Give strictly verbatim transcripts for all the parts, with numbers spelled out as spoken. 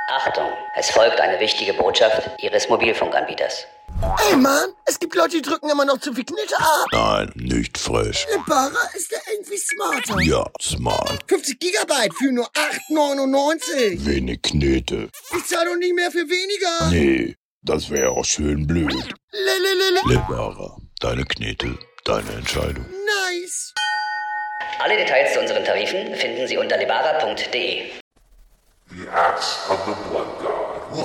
Achtung, es folgt eine wichtige Botschaft Ihres Mobilfunkanbieters. Ey Mann, es gibt Leute, die drücken immer noch zu viel Knete ab. Nein, nicht frech. Libara ist ja irgendwie smarter. Ja, smart. fünfzig Gigabyte für nur acht neunundneunzig. Wenig Knete. Ich zahle doch nicht mehr für weniger. Nee, das wäre auch schön blöd. Lelelele. Libara, deine Knete, deine Entscheidung. Nice. Alle Details zu unseren Tarifen finden Sie unter libara punkt de. The Axe of the Blood God.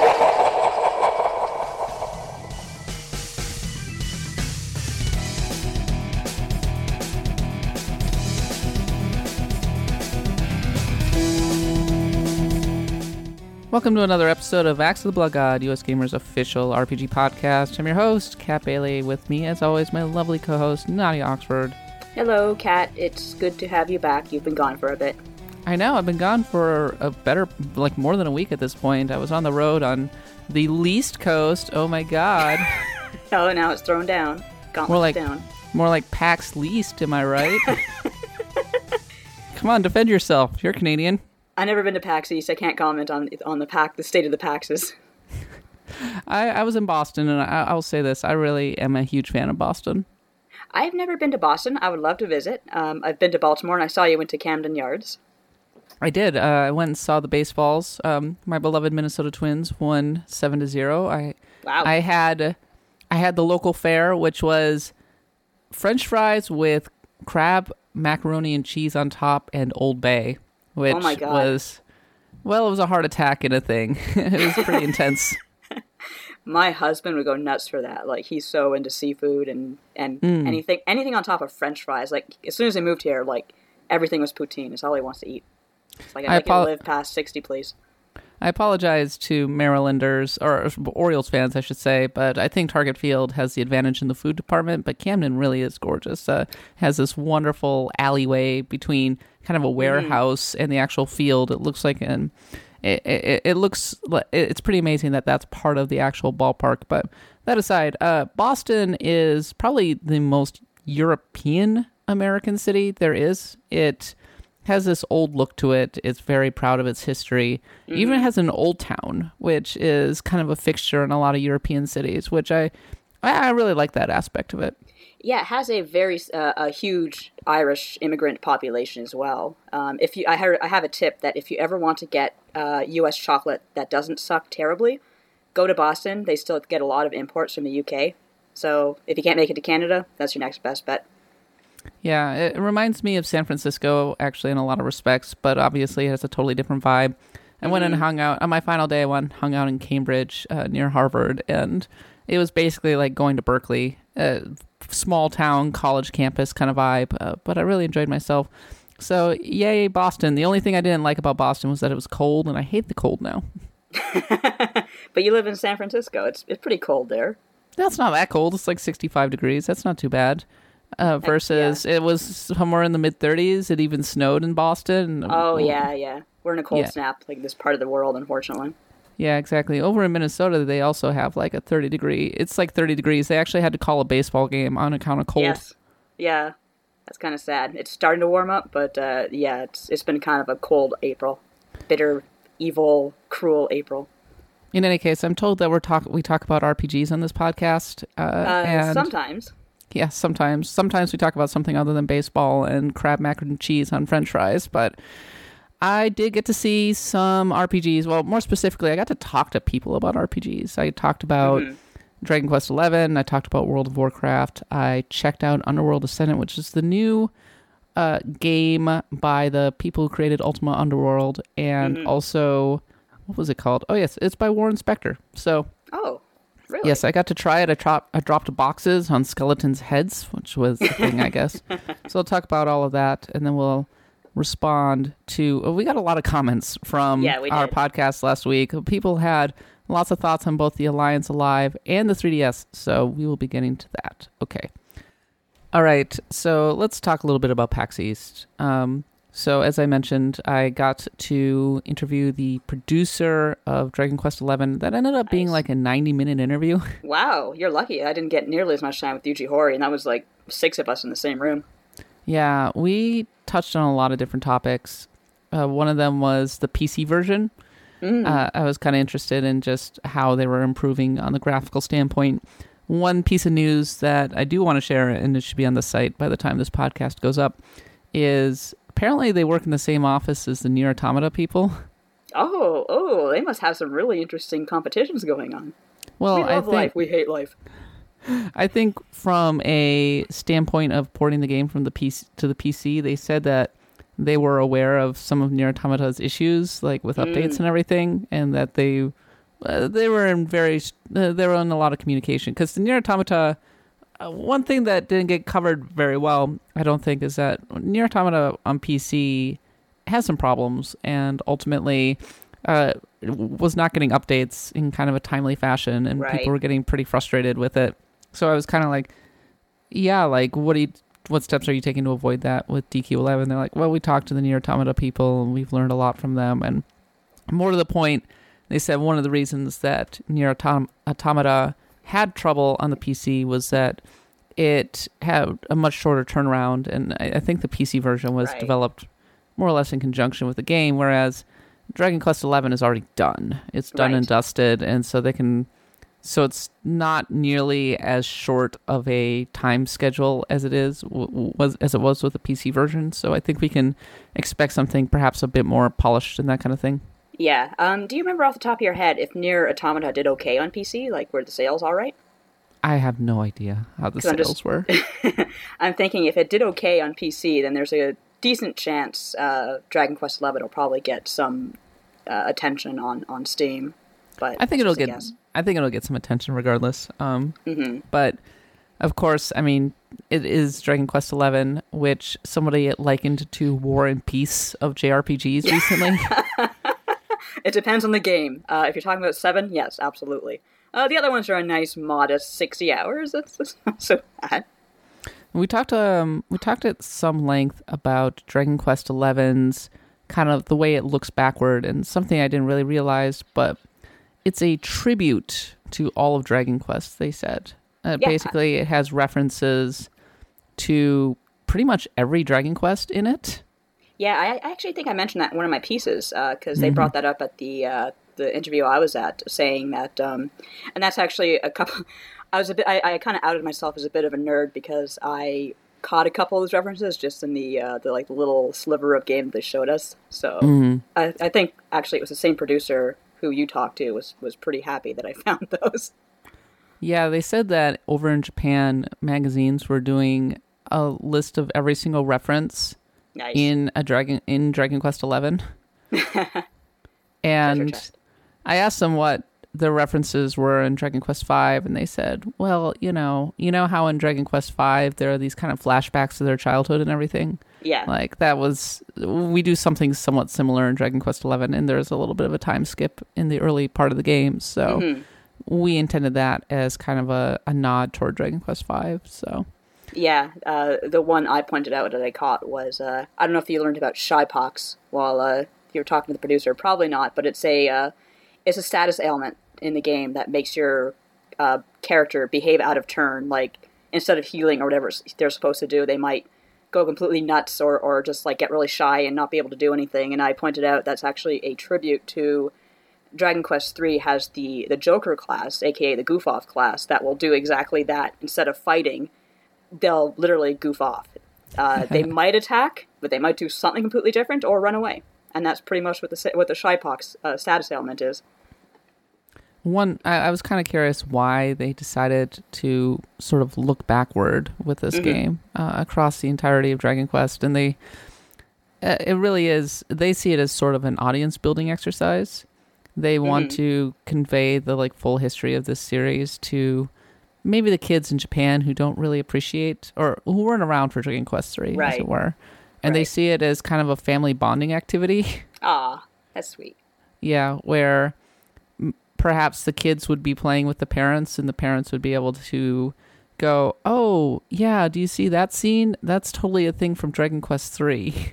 Welcome to another episode of Axe of the Blood God, U S Gamer's official R P G podcast. I'm your host, Kat Bailey. With me, as always, my lovely co-host, Nadia Oxford. Hello, Kat. It's good to have you back. You've been gone for a bit. I know, I've been gone for a better, like more than a week at this point. I was on the road on the least coast. Oh my god. Oh, now it's thrown down. Gauntlet's More like, down. more like PAX least, am I right? Come on, defend yourself. You're Canadian. I've never been to PAX East. I can't comment on on the pack, the state of the PAXs. I, I was in Boston, and I, I'll say this. I really am a huge fan of Boston. I've never been to Boston. I would love to visit. Um, I've been to Baltimore, and I saw you went to Camden Yards. I did. Uh, I went and saw the baseballs. Um, my beloved Minnesota Twins won seven to zero. I Wow. I had I had the local fare, which was French fries with crab, macaroni and cheese on top, and Old Bay, which Oh my God. was well, it was a heart attack and a thing. It was pretty intense. My husband would go nuts for that. Like, he's so into seafood and, and Mm. anything anything on top of French fries. Like, as soon as they moved here, like, everything was poutine. It's all he wants to eat. It's like, I'd I like you apo- to live past sixty, please. I apologize to Marylanders, or Orioles fans, I should say, but I think Target Field has the advantage in the food department, but Camden really is gorgeous. Uh, has this wonderful alleyway between kind of a warehouse and the actual field. It looks like an... It, it, it looks... It's pretty amazing that that's part of the actual ballpark, but that aside, uh, Boston is probably the most European American city there is. It has this old look to it. It's very proud of its history. It even has an old town, which is kind of a fixture in a lot of European cities, which I I really like that aspect of it. Yeah, it has a very uh, a huge Irish immigrant population as well. Um, if you, I, heard, I have a tip that if you ever want to get uh, U S chocolate that doesn't suck terribly, go to Boston. They still get a lot of imports from the U K. So if you can't make it to Canada, that's your next best bet. Yeah, it reminds me of San Francisco, actually, in a lot of respects, but obviously it has a totally different vibe. I went and hung out, on my final day, I went and hung out in Cambridge, uh, near Harvard, and it was basically like going to Berkeley, a small town, college campus kind of vibe, uh, but I really enjoyed myself. So, yay, Boston. The only thing I didn't like about Boston was that it was cold, and I hate the cold now. But you live in San Francisco. It's it's pretty cold there. That's not that cold. It's like sixty-five degrees. That's not too bad. Uh, versus it was somewhere in the mid thirties. It even snowed in Boston. Oh, yeah, yeah. We're in a cold Yeah. snap, like this part of the world, unfortunately. Yeah, exactly. Over in Minnesota, they also have like a thirty degree. It's like thirty degrees. They actually had to call a baseball game on account of cold. Yes. Yeah. That's kind of sad. It's starting to warm up, but uh, yeah, it's it's been kind of a cold April. Bitter, evil, cruel April. In any case, I'm told that we're talk we talk about R P Gs on this podcast. Uh, Uh, and sometimes. Yeah, sometimes. Sometimes we talk about something other than baseball and crab, macaroni and cheese on French fries, but I did get to see some R P Gs. Well, more specifically, I got to talk to people about R P Gs. I talked about Mm-hmm. Dragon Quest eleven. I talked about World of Warcraft. I checked out Underworld Ascendant, which is the new uh, game by the people who created Ultima Underworld, and Mm-hmm. also, what was it called? Oh, yes, it's by Warren Spector. So, Oh, really? yes, I got to try it. I, tro- I dropped boxes on skeletons' heads, which was a thing, I guess. So I'll talk about all of that, and then we'll respond to... Well, we got a lot of comments from Yeah, we our did. podcast last week. People had lots of thoughts on both the Alliance Alive and the three D S, so we will be getting to that. Okay. All right, so let's talk a little bit about PAX East. Um, so as I mentioned, I got to interview the producer of Dragon Quest eleven. That ended up being Nice. like a ninety-minute interview. Wow, you're lucky. I didn't get nearly as much time with Yuji Horii, and that was like six of us in the same room. Yeah, we touched on a lot of different topics. Uh, one of them was the P C version. Mm. Uh, I was kind of interested in just how they were improving on the graphical standpoint. One piece of news that I do want to share, and it should be on the site by the time this podcast goes up, is apparently they work in the same office as the Nier Automata people. Oh, oh, they must have some really interesting competitions going on. Well, we I love think life, we hate life. I think from a standpoint of porting the game from the P C to the P C, they said that they were aware of some of Nier Automata's issues, like with updates Mm. and everything, and that they uh, they were in very uh, they were in a lot of communication. Because the Nier Automata, uh, one thing that didn't get covered very well, I don't think, is that Nier Automata on P C has some problems, and ultimately uh, was not getting updates in kind of a timely fashion, and Right. people were getting pretty frustrated with it. So I was kind of like, yeah, like, what do you, what steps are you taking to avoid that with D Q eleven? They're like, well, we talked to the Nier Automata people, and we've learned a lot from them. And more to the point, they said one of the reasons that Nier Autom- Automata had trouble on the P C was that it had a much shorter turnaround, and I, I think the P C version was Right. developed more or less in conjunction with the game, whereas Dragon Quest eleven is already done. It's done Right. and dusted, and so they can... So it's not nearly as short of a time schedule as it is w- was as it was with the P C version. So I think we can expect something perhaps a bit more polished and that kind of thing. Yeah. Um. Do you remember off the top of your head if Nier Automata did okay on P C? Like, were the sales all right? I have no idea how the 'Cause I'm sales just- were. I'm thinking if it did okay on P C, then there's a decent chance uh, Dragon Quest eleven will probably get some uh, attention on, on Steam. But I think it'll just a get. guess. I think it'll get some attention regardless. Um, Mhm. But of course, I mean, it is Dragon Quest eleven, which somebody likened to War and Peace of J R P Gs recently. It depends on the game. Uh, if you're talking about seven, yes, absolutely. Uh, the other ones are a nice, modest sixty hours. That's, that's not so bad. We talked um we talked at some length about Dragon Quest eleven's kind of the way it looks backward, and something I didn't really realize, but it's a tribute to all of Dragon Quest, they said. Uh, Yeah. Basically, it has references to pretty much every Dragon Quest in it. Yeah, I, I actually think I mentioned that in one of my pieces because they brought that up at the uh, the interview I was at, saying that, um, and that's actually a couple. I was a bit. I, I kind of outed myself as a bit of a nerd because I caught a couple of those references just in the uh, the like little sliver of game they showed us. So Mm-hmm. I, I think actually it was the same producer who you talked to was was pretty happy that I found those. Yeah, they said that over in Japan, magazines were doing a list of every single reference Nice. in a Dragon in Dragon Quest eleven. Treasure And chest. I asked them what the references were in Dragon Quest five, and they said, well, you know, you know how in Dragon Quest five there are these kind of flashbacks to their childhood and everything? Yeah. Like, that was... We do something somewhat similar in Dragon Quest eleven, and there's a little bit of a time skip in the early part of the game, so Mm-hmm. we intended that as kind of a, a nod toward Dragon Quest five, so... Yeah, uh, the one I pointed out that I caught was, uh, I don't know if you learned about shy pox while uh, you were talking to the producer. Probably not, but it's a uh, it's a status ailment in the game that makes your uh, character behave out of turn. Like, instead of healing or whatever they're supposed to do, they might go completely nuts or, or just like get really shy and not be able to do anything. And I pointed out that's actually a tribute to Dragon Quest three has the, the Joker class, aka the Goof Off class, that will do exactly that. Instead of fighting, they'll literally goof off. Uh, they might attack, but they might do something completely different or run away. And that's pretty much what the what the Shypox uh, status ailment is. One, I, I was kind of curious why they decided to sort of look backward with this Mm-hmm. game uh, across the entirety of Dragon Quest, and they, uh, it really is. They see it as sort of an audience building exercise. They want Mm-hmm. to convey the like full history of this series to maybe the kids in Japan who don't really appreciate or who weren't around for Dragon Quest three, as Right. it were, and they Right. see it as kind of a family bonding activity. Ah, that's sweet. Yeah, where m- perhaps the kids would be playing with the parents, and the parents would be able to go, "Oh, yeah, do you see that scene? That's totally a thing from Dragon Quest three."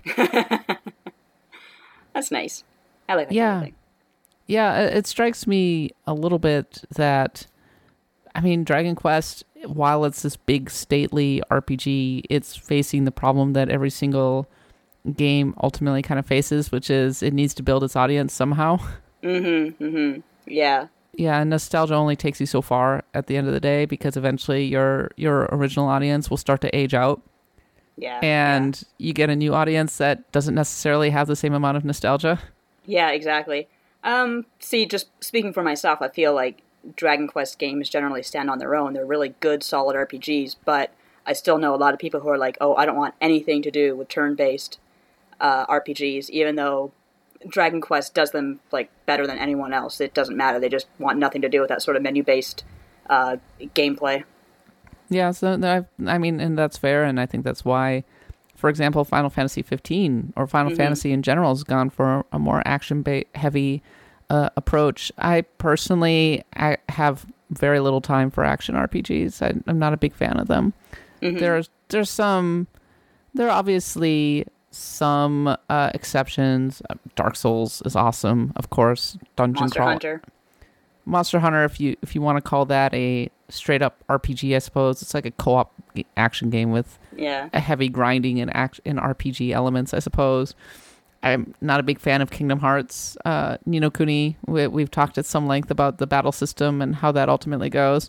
That's nice. I like that Yeah. kind of thing. Yeah, it, it strikes me a little bit that, I mean, Dragon Quest, while it's this big stately R P G, it's facing the problem that every single game ultimately kind of faces, which is it needs to build its audience somehow. Mm-hmm. Mm-hmm. Yeah. Yeah, and nostalgia only takes you so far at the end of the day, because eventually your your original audience will start to age out. Yeah. And yeah. you get a new audience that doesn't necessarily have the same amount of nostalgia. Yeah, exactly. Um, see, just speaking for myself, I feel like Dragon Quest games generally stand on their own. They're really good, solid R P Gs, but I still know a lot of people who are like, oh, I don't want anything to do with turn-based uh, R P Gs, even though Dragon Quest does them like better than anyone else. It doesn't matter. They just want nothing to do with that sort of menu-based uh, gameplay. Yeah, so I, I mean, and that's fair, and I think that's why, for example, Final Fantasy fifteen or Final mm-hmm. Fantasy in general has gone for a more action-heavy uh, approach. I personally I have very little time for action R P Gs. I, I'm not a big fan of them. Mm-hmm. There's there's some, there are obviously some uh, exceptions. Dark Souls is awesome, of course. Dungeon Monster Crawl. Hunter. Monster Hunter, if you if you want to call that a straight up R P G, I suppose it's like a co-op action game with yeah. a heavy grinding and act and R P G elements, I suppose. I'm not a big fan of Kingdom Hearts. Uh, Ni no Kuni, we, we've talked at some length about the battle system and how that ultimately goes.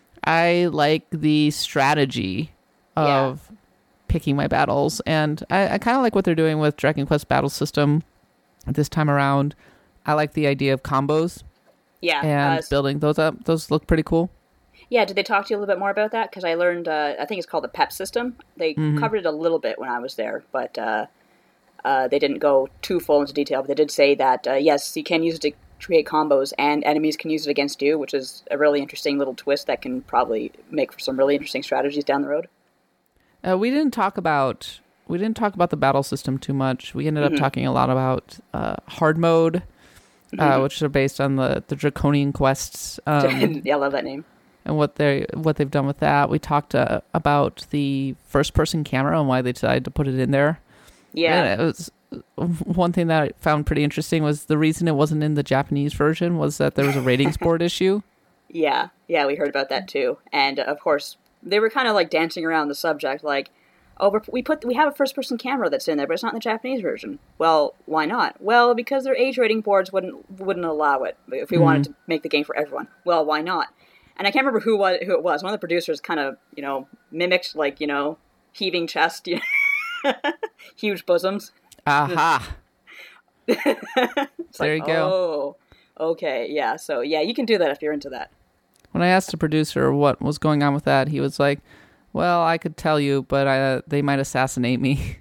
I like the strategy of yeah. picking my battles, and I, I kind of like what they're doing with Dragon Quest battle system this time around. I like the idea of combos. Yeah, and uh, building those up. Those look pretty cool. Yeah, did they talk to you a little bit more about that? Because I learned, uh, I think it's called the PEP system. They mm-hmm. covered it a little bit when I was there, but uh, uh, they didn't go too full into detail. But they did say that, uh, yes, you can use it to create combos, and enemies can use it against you, which is a really interesting little twist that can probably make for some really interesting strategies down the road. Uh, we didn't talk about we didn't talk about the battle system too much. We ended up mm-hmm. talking a lot about uh, hard mode. Uh, which are based on the, the Draconian quests. Um, yeah, I love that name. And what they what they've done with that. We talked uh, about the first person camera and why they decided to put it in there. Yeah, and it was one thing that I found pretty interesting was the reason it wasn't in the Japanese version was that there was a ratings board issue. Yeah, yeah, we heard about that too. And uh, of course, they were kind of like dancing around the subject, like, oh, we're, we put we have a first-person camera that's in there, but it's not in the Japanese version. Well, why not? Well, because their age rating boards wouldn't wouldn't allow it if we mm-hmm. wanted to make the game for everyone. Well, why not? And I can't remember who was who it was. One of the producers kind of, you know, mimicked like, you know, heaving chest, you know, huge bosoms. Aha! there like, you go. Oh, okay, yeah. So yeah, you can do that if you're into that. When I asked the producer what was going on with that, he was like, well, I could tell you, but I, uh, they might assassinate me.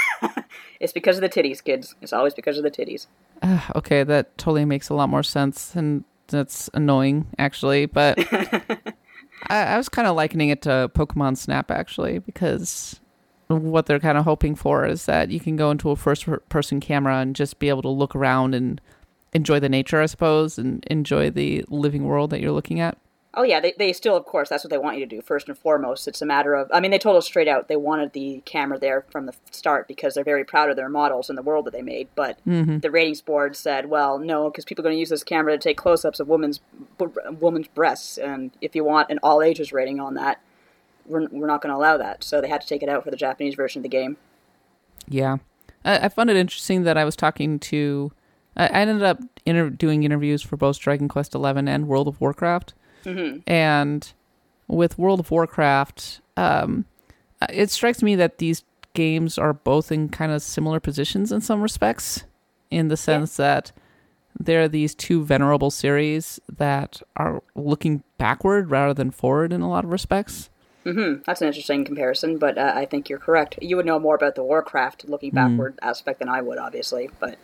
It's because of the titties, kids. It's always because of the titties. Uh, okay, that totally makes a lot more sense, and that's annoying, actually. But I, I was kind of likening it to Pokemon Snap, actually, because what they're kind of hoping for is that you can go into a first-person camera and just be able to look around and enjoy the nature, I suppose, and enjoy the living world that you're looking at. Oh, yeah, they, they still, of course, that's what they want you to do, first and foremost. It's a matter of, I mean, they told us straight out they wanted the camera there from the start because they're very proud of their models and the world that they made. But mm-hmm. the ratings board said, well, no, because people are going to use this camera to take close-ups of women's women's breasts. And if you want an all-ages rating on that, we're, we're not going to allow that. So they had to take it out for the Japanese version of the game. Yeah. I, I found it interesting that I was talking to, I, I ended up inter- doing interviews for both Dragon Quest eleven and World of Warcraft. Mm-hmm. And with World of Warcraft, um, it strikes me that these games are both in kind of similar positions in some respects, in the sense yeah. that they're these two venerable series that are looking backward rather than forward in a lot of respects. Mm-hmm. That's an interesting comparison, but uh, I think you're correct. You would know more about the Warcraft looking backward mm. aspect than I would, obviously, but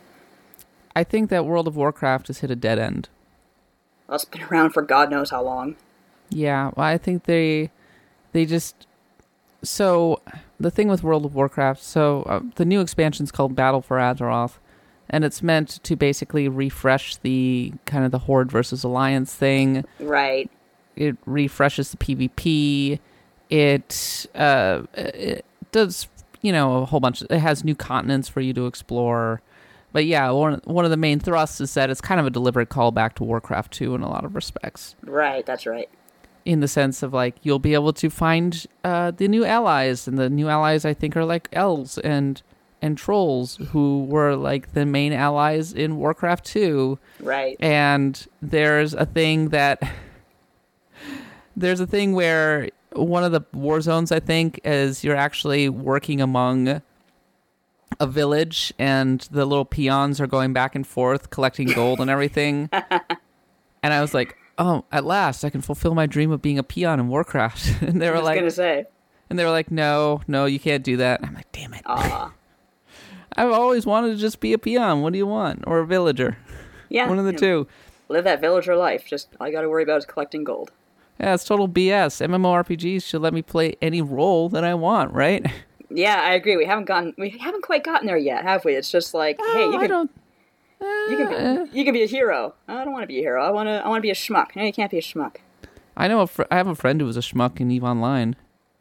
I think that World of Warcraft has hit a dead end. Well, it's been around for God knows how long. Yeah, well, I think they they just... So, the thing with World of Warcraft, so uh, the new expansion is called Battle for Azeroth, and it's meant to basically refresh the kind of the Horde versus Alliance thing. Right. It refreshes the PvP. It, uh, it does, you know, a whole bunch. Of, it has new continents for you to explore. But yeah, one one of the main thrusts is that it's kind of a deliberate callback to Warcraft two in a lot of respects. Right, that's right. In the sense of, like, you'll be able to find uh, the new allies, and the new allies, I think, are like elves and and trolls, who were like the main allies in Warcraft two. Right. And there's a thing that there's a thing where one of the war zones, I think, is you're actually working among a village, and the little peons are going back and forth collecting gold and everything. And I was like, oh, at last I can fulfill my dream of being a peon in Warcraft. And they were I was like, gonna say. and they were like, no, no, you can't do that. And I'm like, damn it. Aw. I've always wanted to just be a peon. What do you want? Or a villager. Yeah. One of the you know, two. Live that villager life. Just all you got to worry about is collecting gold. Yeah, it's total B S. MMORPGs should let me play any role that I want, right? Yeah, I agree. We haven't gotten. We haven't quite gotten there yet, have we? It's just like, Oh, hey, you I can. don't. You can be, you can be a hero. I don't want to be a hero. I want to. I want to be a schmuck. No, you can't be a schmuck. I know. A fr- I have a friend who was a schmuck in EVE Online.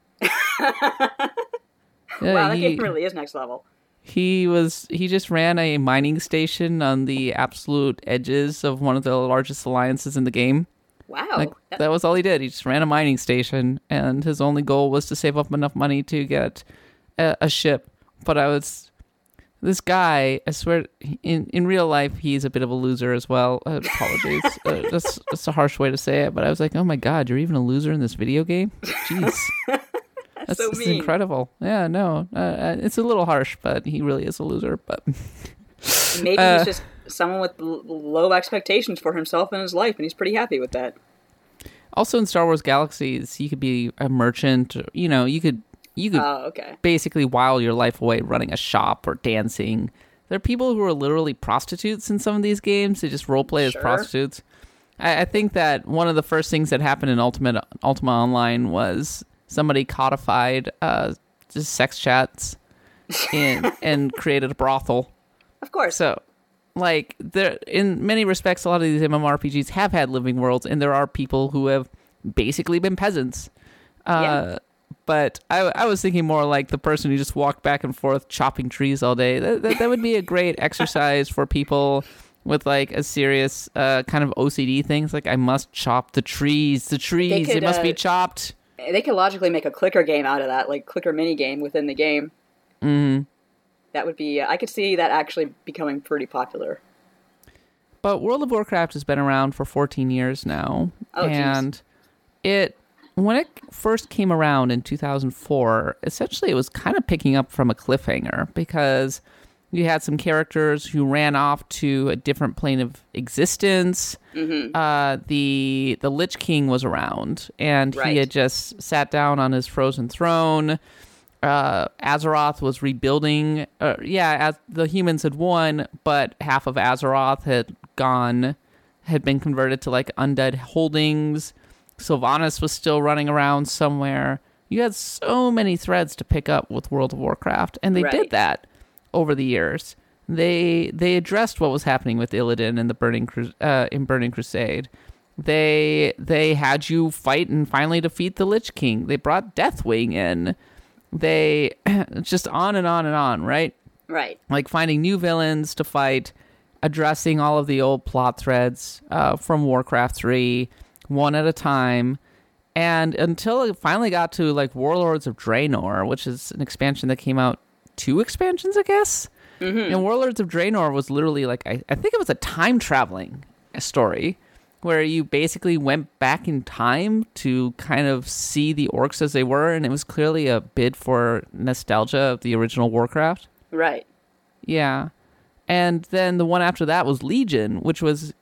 Yeah, Wow, that he, game really is next level. he was. He just ran a mining station on the absolute edges of one of the largest alliances in the game. Wow. Like That- that was all he did. He just ran a mining station, and his only goal was to save up enough money to get a, a ship. But I was. This guy, I swear, in, in real life, he's a bit of a loser as well. Uh, apologies. uh, that's, that's a harsh way to say it, but I was like, oh my god, you're even a loser in this video game? Jeez. That's, so that's mean. incredible. Yeah, no, uh, it's a little harsh, but he really is a loser. But Maybe uh, he's just someone with l- low expectations for himself and his life, and he's pretty happy with that. Also in Star Wars Galaxies, you could be a merchant. You know, you could you could Oh, okay. basically while your life away running a shop or dancing. There are people who are literally prostitutes in some of these games. They just roleplay as Sure. prostitutes. I, I think that one of the first things that happened in Ultimate Ultima Online was somebody codified uh, just sex chats in, and created a brothel. Of course. So, like, there in many respects, a lot of these MMORPGs have had living worlds, and there are people who have basically been peasants. Uh, Yeah. But I, I was thinking more like the person who just walked back and forth chopping trees all day. That, that, that would be a great exercise for people with like a serious uh, kind of O C D things. Like, I must chop the trees. The trees, could, it must uh, be chopped. They could logically make a clicker game out of that, like clicker mini game within the game. Mm-hmm. That would be. Uh, I could see that actually becoming pretty popular. But World of Warcraft has been around for fourteen years now. Oh, geez. And it, when it first came around in two thousand four, essentially it was kind of picking up from a cliffhanger because you had some characters who ran off to a different plane of existence. Mm-hmm. Uh, the the Lich King was around, and Right. he had just sat down on his frozen throne. Uh, Azeroth was rebuilding. Uh, yeah, as the humans had won, but half of Azeroth had gone, had been converted to like undead holdings. Sylvanas was still running around somewhere. You had so many threads to pick up with World of Warcraft, and they Right. did that over the years. They they addressed what was happening with Illidan in the Burning Cru- uh, in Burning Crusade. They they had you fight and finally defeat the Lich King. They brought Deathwing in. They just on and on and on, right? Right. Like finding new villains to fight, addressing all of the old plot threads uh, from Warcraft three, one at a time. And until it finally got to like Warlords of Draenor, which is an expansion that came out two expansions, I guess. Mm-hmm. And Warlords of Draenor was literally like, I, I think it was a time traveling story where you basically went back in time to kind of see the orcs as they were. And it was clearly a bid for nostalgia of the original Warcraft. Right. Yeah. And then the one after that was Legion, which was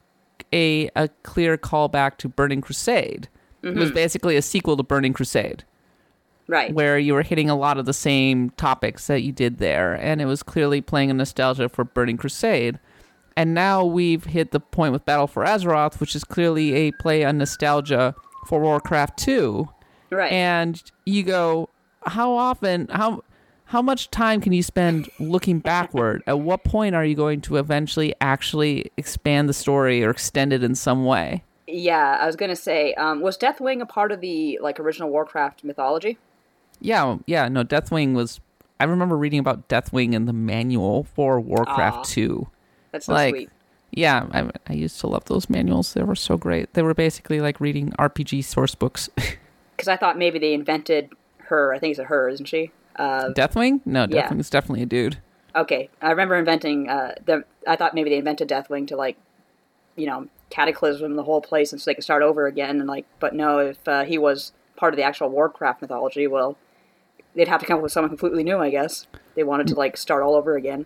a a clear callback to Burning Crusade. Mm-hmm. It was basically a sequel to Burning Crusade, Right. where you were hitting a lot of the same topics that you did there, and it was clearly playing a nostalgia for Burning Crusade. And now we've hit the point with Battle for Azeroth, which is clearly a play on nostalgia for Warcraft two. Right. And you go, how often, how how much time can you spend looking backward? At what point are you going to eventually actually expand the story or extend it in some way? Yeah, I was gonna say, um, was Deathwing a part of the like original Warcraft mythology? Yeah, yeah, no, Deathwing was... I remember reading about Deathwing in the manual for Warcraft Aw. two. That's so Like, sweet. yeah, I, I used to love those manuals. They were so great. They were basically like reading R P G source books. Because I thought maybe they invented her. I think it's a her, isn't she? Uh, Deathwing? No, Yeah. Deathwing is definitely a dude. Okay, I remember inventing uh, the. I thought maybe they invented Deathwing to like, you know, cataclysm the whole place, and so they could start over again. And like, but no, if uh, he was part of the actual Warcraft mythology, well, they'd have to come up with someone completely new. I guess they wanted to like start all over again.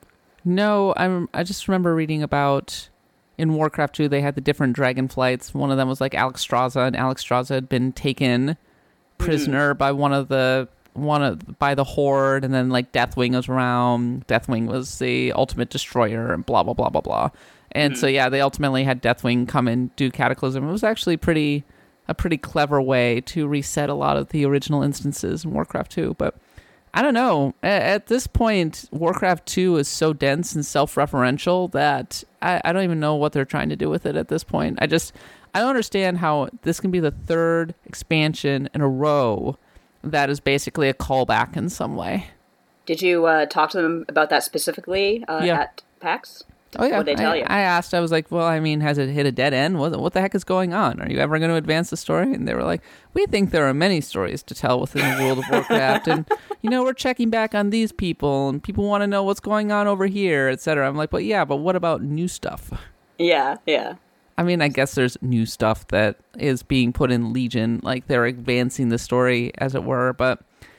No, I'm. I just remember reading about in Warcraft two they had the different dragon flights. One of them was like Alexstrasza, and Alexstrasza had been taken prisoner mm. by one of the. one of, by the Horde, and then like Deathwing was around. Deathwing was the ultimate destroyer, and blah blah blah blah blah. And mm-hmm. so yeah, they ultimately had Deathwing come and do Cataclysm. It was actually pretty a pretty clever way to reset a lot of the original instances in Warcraft two. But I don't know. At, at this point, Warcraft two is so dense and self-referential that I, I don't even know what they're trying to do with it at this point. I just I don't understand how this can be the third expansion in a row that is basically a callback in some way. Did you uh, talk to them about that specifically uh, yeah. at PAX? Oh, yeah. What did they tell I, you? I asked, I was like, well, I mean, has it hit a dead end? What, what the heck is going on? Are you ever going to advance the story? And they were like, we think there are many stories to tell within the World of Warcraft. And, you know, we're checking back on these people, and people want to know what's going on over here, et cetera. I'm like, but yeah, but what about new stuff? Yeah, yeah. I mean, I guess there's new stuff that is being put in Legion, like they're advancing the story, as it were, but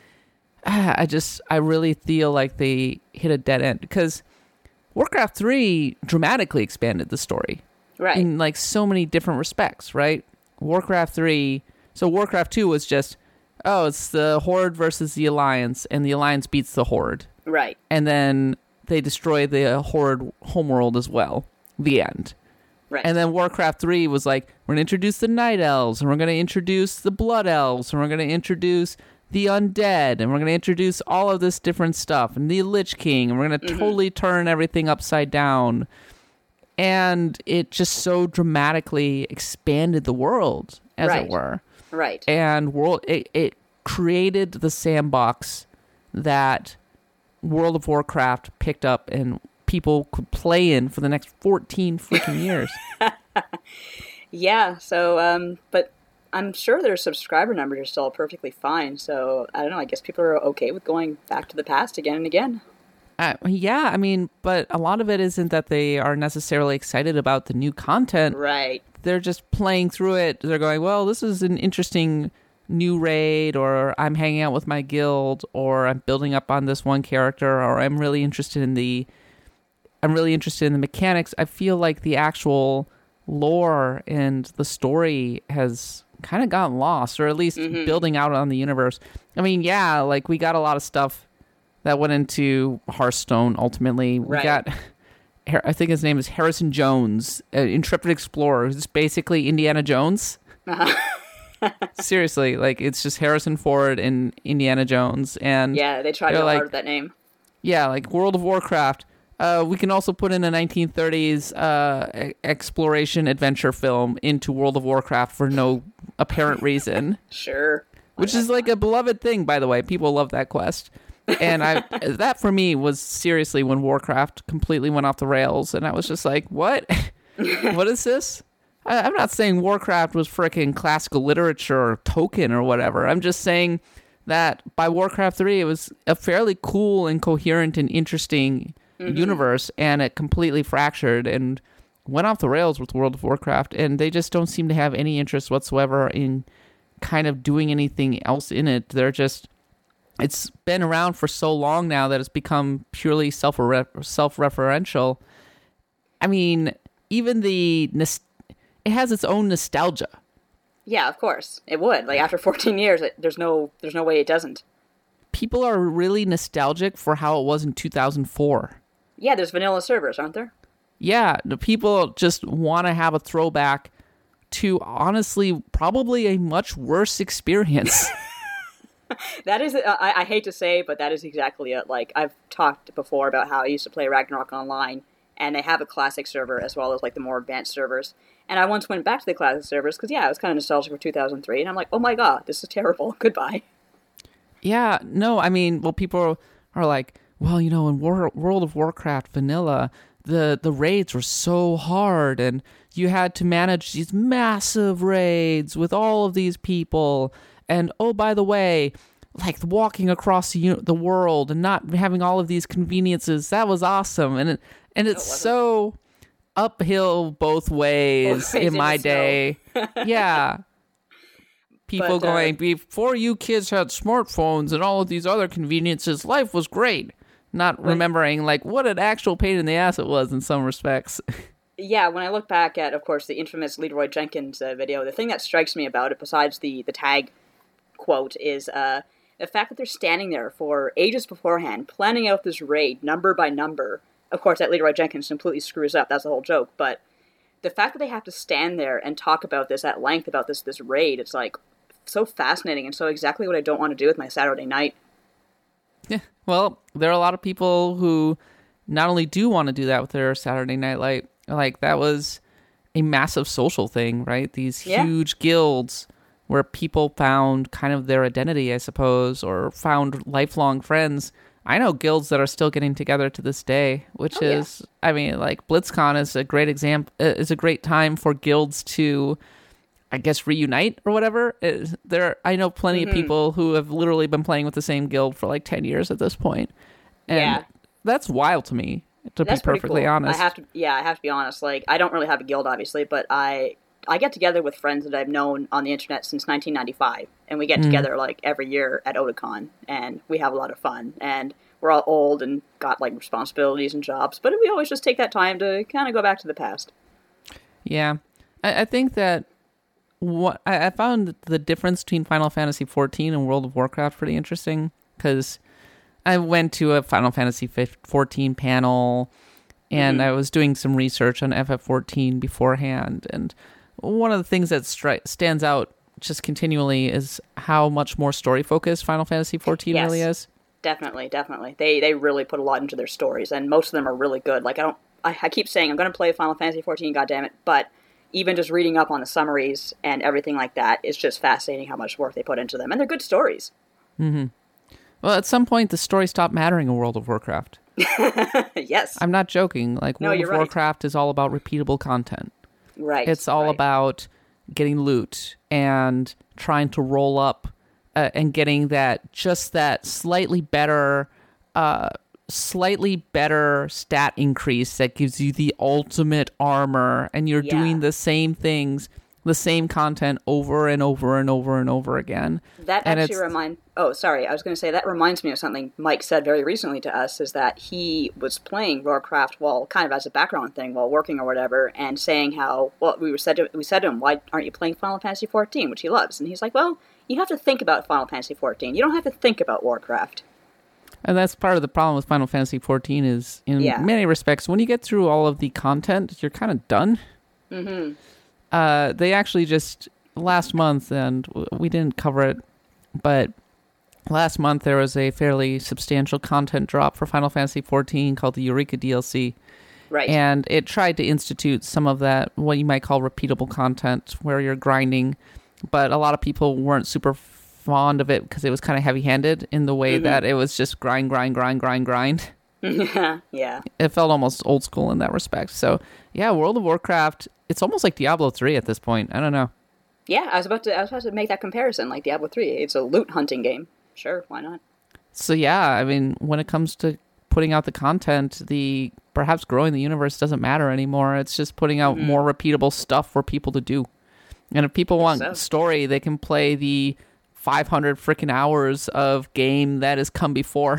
ah, I just, I really feel like they hit a dead end, because Warcraft three dramatically expanded the story. Right. In, like, so many different respects, right? Warcraft three, so Warcraft two was just, oh, it's the Horde versus the Alliance, and the Alliance beats the Horde. Right. And then they destroy the Horde homeworld as well. The end. Right. And then Warcraft three was like, we're going to introduce the Night Elves, and we're going to introduce the Blood Elves, and we're going to introduce the Undead, and we're going to introduce all of this different stuff, and the Lich King, and we're going to mm-hmm. totally turn everything upside down. And it just so dramatically expanded the world, as right. it were. Right. And world it, it created the sandbox that World of Warcraft picked up and people could play in for the next fourteen freaking years. Yeah, so, um, but I'm sure their subscriber numbers are still perfectly fine, so, I don't know, I guess people are okay with going back to the past again and again. Uh, yeah, I mean, but a lot of it isn't that they are necessarily excited about the new content. Right. They're just playing through it. They're going, well, this is an interesting new raid, or I'm hanging out with my guild, or I'm building up on this one character, or I'm really interested in the I'm really interested in the mechanics. I feel like the actual lore and the story has kind of gotten lost, or at least mm-hmm. building out on the universe. I mean, yeah, like we got a lot of stuff that went into Hearthstone ultimately. We right. got, I think his name is Harrison Jones, an intrepid explorer who's basically Indiana Jones. Uh-huh. Seriously, like it's just Harrison Ford and Indiana Jones. And yeah, they tried real like, hard with that name. Yeah, like World of Warcraft. Uh, we can also put in a nineteen thirties uh, exploration adventure film into World of Warcraft for no apparent reason. Sure. Which is like a beloved thing, by the way. People love that quest. And I that for me was seriously when Warcraft completely went off the rails. And I was just like, what? What is this? I, I'm not saying Warcraft was frickin' classical literature or Tolkien or whatever. I'm just saying that by Warcraft three, it was a fairly cool and coherent and interesting Mm-hmm. universe, and it completely fractured and went off the rails with World of Warcraft, and they just don't seem to have any interest whatsoever in kind of doing anything else in it. They're just, it's been around for so long now that it's become purely self self-referential. I mean, even the, it has its own nostalgia. Yeah, of course. It would. Like, after fourteen years, it, there's no there's no way it doesn't. People are really nostalgic for how it was in two thousand four. Yeah, there's vanilla servers, aren't there? Yeah, the people just want to have a throwback to, honestly, probably a much worse experience. That is, uh, I, I hate to say, but that is exactly it. Like, I've talked before about how I used to play Ragnarok Online, and they have a classic server as well as, like, the more advanced servers. And I once went back to the classic servers because, yeah, I was kind of nostalgic for two thousand three, and I'm like, oh my god, this is terrible. Goodbye. Yeah, no, I mean, well, people are like, well, you know, in War- World of Warcraft vanilla, the, the raids were so hard, and you had to manage these massive raids with all of these people, and oh, by the way, like walking across the, uni- the world and not having all of these conveniences. That was awesome. And it, and it's so uphill both ways, Both ways in in my the snow. day. Yeah. People But, uh, going, before you kids had smartphones and all of these other conveniences, life was great. Not remembering, like, what an actual pain in the ass it was in some respects. Yeah, when I look back at, of course, the infamous Leroy Jenkins uh, video, the thing that strikes me about it, besides the, the tag quote, is uh, the fact that they're standing there for ages beforehand, planning out this raid, number by number. Of course, that Leroy Jenkins completely screws up, that's the whole joke, but the fact that they have to stand there and talk about this at length, about this, this raid, it's like so fascinating and so exactly what I don't want to do with my Saturday night. Yeah, well, there are a lot of people who not only do want to do that with their Saturday Night Light, like that was a massive social thing, right? These Yeah. huge guilds where people found kind of their identity, I suppose, or found lifelong friends. I know guilds that are still getting together to this day, which Oh, yeah. is, I mean, like BlitzCon is a great example, is a great time for guilds to, I guess, reunite or whatever. It, there, I know plenty Mm-hmm. of people who have literally been playing with the same guild for like ten years at this point. And Yeah. that's wild to me, to That's be pretty perfectly cool. honest. I have to, yeah, I have to be honest. Like, I don't really have a guild, obviously, but I I get together with friends that I've known on the internet since nineteen ninety-five, and we get Mm. together like every year at Otakon, and we have a lot of fun. And we're all old and got like responsibilities and jobs, but we always just take that time to kind of go back to the past. Yeah, I, I think that what I, I found the difference between Final Fantasy fourteen and World of Warcraft pretty interesting, because I went to a Final Fantasy fourteen panel, and Mm-hmm. I was doing some research on F F fourteen beforehand, and one of the things that stri- stands out just continually is how much more story focused Final Fantasy fourteen Yes. really is. Definitely, definitely. They they really put a lot into their stories, and most of them are really good. Like I don't, I, I keep saying I'm going to play Final Fantasy fourteen, goddammit, but even just reading up on the summaries and everything like that, it's just fascinating how much work they put into them, and they're good stories. Well, at some point, the story stopped mattering in World of Warcraft. Yes, I'm not joking. Like, No, World you're of right. Warcraft is all about repeatable content. right. It's all right. about getting loot and trying to roll up uh, and getting that, just that slightly better, uh, slightly better stat increase that gives you the ultimate armor, and you're Yeah. doing the same things, the same content over and over and over and over again. That And actually it's- remind. Oh, sorry. I was going to say that reminds me of something Mike said very recently to us. Is that he was playing Warcraft while kind of as a background thing while working or whatever, and saying how well we were said to we said to him, "Why aren't you playing Final Fantasy fourteen?" which he loves, and he's like, "Well, you have to think about Final Fantasy fourteen. You don't have to think about Warcraft." And that's part of the problem with Final Fantasy fourteen is, in Yeah. many respects, when you get through all of the content, you're kind of done. Mm-hmm. Uh, they actually just, last month, and w- we didn't cover it, but last month there was a fairly substantial content drop for Final Fantasy fourteen called the Eureka D L C. Right. And it tried to institute some of that, what you might call repeatable content, where you're grinding. But a lot of people weren't super fond of it because it was kind of heavy-handed in the way that it was just grind, grind, grind, grind, grind. yeah. It felt almost old school in that respect. So, yeah, World of Warcraft, it's almost like Diablo three at this point. I don't know. Yeah. I was about to. I was about to make that comparison. Like Diablo three, it's a loot hunting game. Sure, why not? So, yeah, I mean, when it comes to putting out the content, the perhaps growing the universe doesn't matter anymore. It's just putting out more repeatable stuff for people to do. And if people want so. story, they can play the five hundred freaking hours of game that has come before.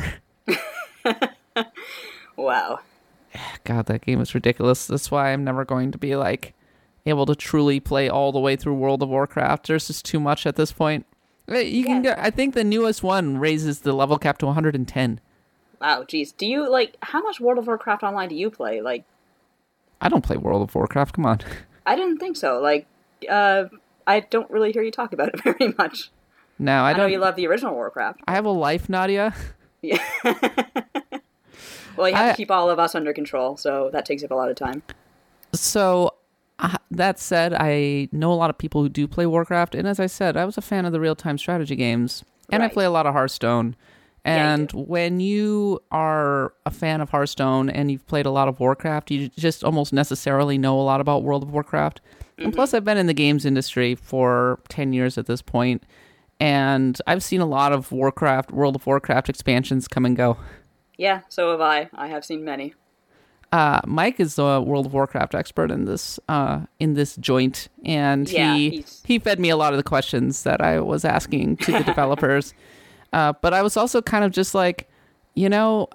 Wow. God, that game is ridiculous. That's why I'm never going to be like able to truly play all the way through World of Warcraft. There's just too much at this point. Uh, You can Yeah. get, I think the newest one raises the level cap to one hundred ten. Wow. Geez. Do you like how much World of Warcraft online do you play? Like, I don't play World of Warcraft. Come on. I didn't think so. Like, uh, I don't really hear you talk about it very much. No, I I know don't. you love the original Warcraft. I have a life, Nadia. Yeah. Well, you have I- to keep all of us under control, so that takes up a lot of time. So, uh, that said, I know a lot of people who do play Warcraft, and as I said, I was a fan of the real-time strategy games, and I Right. play a lot of Hearthstone. Yeah, you And do. when you are a fan of Hearthstone and you've played a lot of Warcraft, you just almost necessarily know a lot about World of Warcraft. Mm-hmm. And plus, I've been in the games industry for ten years at this point, and I've seen a lot of Warcraft, World of Warcraft expansions come and go. Yeah, so have I. I have seen many. Uh, Mike is the World of Warcraft expert in this uh, in this joint, and Yeah, he he's- he fed me a lot of the questions that I was asking to the developers. uh, but I was also kind of just like, you know,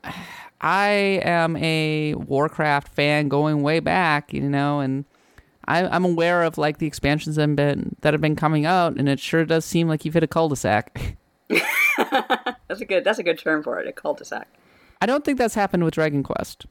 I am a Warcraft fan going way back, you know, and I, I'm aware of like the expansions that have been that have been coming out, and it sure does seem like you've hit a cul-de-sac. That's a good. That's a good term for it. A cul-de-sac. I don't think that's happened with Dragon Quest.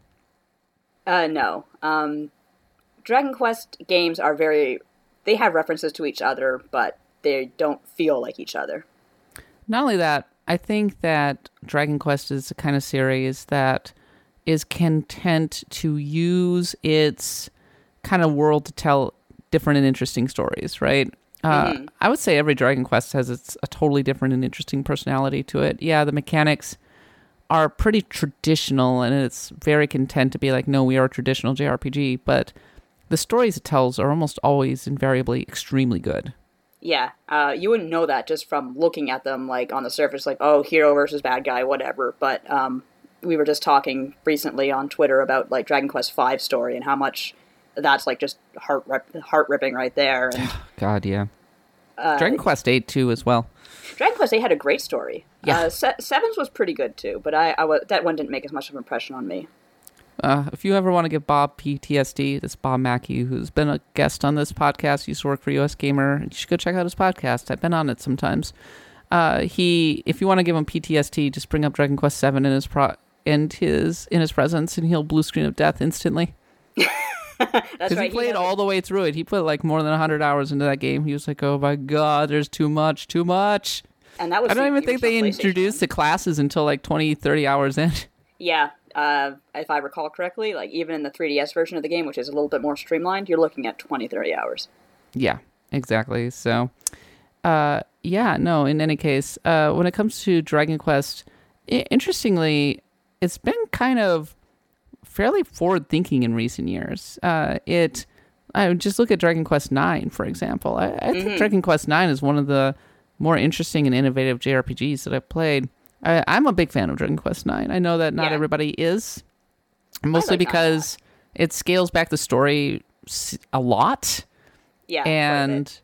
Uh, no. Um, Dragon Quest games are very. They have references to each other, but they don't feel like each other. Not only that, I think that Dragon Quest is the kind of series that is content to use its kind of world to tell different and interesting stories, right? Uh, Mm-hmm. I would say every Dragon Quest has its a totally different and interesting personality to it. Yeah, the mechanics are pretty traditional, and it's very content to be like, no, we are a traditional J R P G, but the stories it tells are almost always invariably extremely good. Yeah, uh, you wouldn't know that just from looking at them, like, on the surface, like, oh, hero versus bad guy, whatever. But um, we were just talking recently on Twitter about, like, Dragon Quest five story and how much that's, like, just heart rip- heart-ripping right there. And God, yeah. Uh, Dragon Quest eight, too, as well. Dragon Quest eight had a great story. Yeah. Uh, Se- Sevens was pretty good, too, but I, I w- that one didn't make as much of an impression on me. Uh, if you ever want to give Bob P T S D, that's Bob Mackey, who's been a guest on this podcast, used to work for U S Gamer. You should go check out his podcast. I've been on it sometimes. Uh, he, if you want to give him P T S D, just bring up Dragon Quest seven in his pro and his in his presence, and he'll blue screen of death instantly. That's Because right. he played had- all the way through it. He put like more than one hundred hours into that game. He was like, "Oh my god, there's too much, too much." and that was I don't the even think they original PlayStation introduced the one. classes until like twenty, thirty hours in. Yeah, uh, if I recall correctly, like, even in the three D S version of the game, which is a little bit more streamlined, you're looking at twenty, thirty hours. Yeah, exactly. So, uh, yeah, no, in any case, uh, when it comes to Dragon Quest, I- interestingly, it's been kind of fairly forward-thinking in recent years. Uh, it, I would just look at Dragon Quest nine, for example. I, I think Dragon Quest nine is one of the more interesting and innovative J R P Gs that I've played. I, I'm a big fan of Dragon Quest nine. I know that not Yeah. everybody is, mostly like nine a because it scales back the story s- a lot. Yeah, quite a bit. And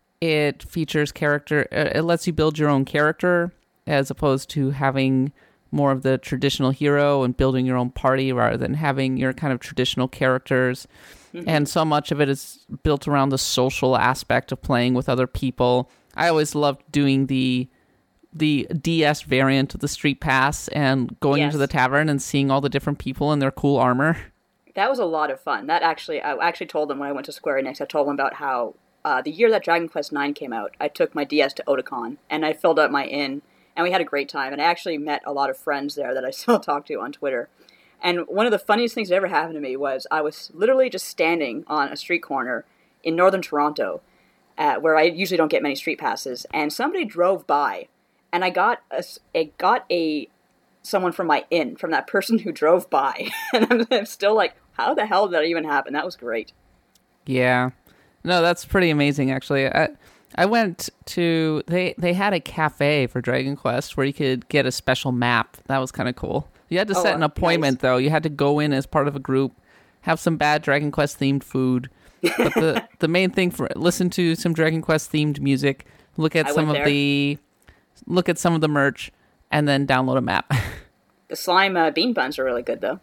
it features character, uh, it lets you build your own character as opposed to having more of the traditional hero and building your own party rather than having your kind of traditional characters. And so much of it is built around the social aspect of playing with other people. I always loved doing the the D S variant of the Street Pass and going Yes. into the tavern and seeing all the different people in their cool armor. That was a lot of fun. That actually, I actually told them when I went to Square Enix, I told them about how uh, the year that Dragon Quest nine came out, I took my D S to Otakon, and I filled out my inn, and we had a great time, and I actually met a lot of friends there that I still talk to on Twitter. And one of the funniest things that ever happened to me was I was literally just standing on a street corner in northern Toronto, uh, where I usually don't get many street passes, and somebody drove by, and I got a, a got a someone from my inn, from that person who drove by, and I'm, I'm still like, how the hell did that even happen? That was great. Yeah. No, that's pretty amazing, actually. I I went to... They, they had a cafe for Dragon Quest where you could get a special map. That was kind of cool. You had to Oh, set an appointment, nice. though. You had to go in as part of a group, have some bad Dragon Quest-themed food. But the, the main thing for... Listen to some Dragon Quest-themed music. Look at I some went of there. the... Look at some of the merch. And then download a map. The slime uh, bean buns are really good, though.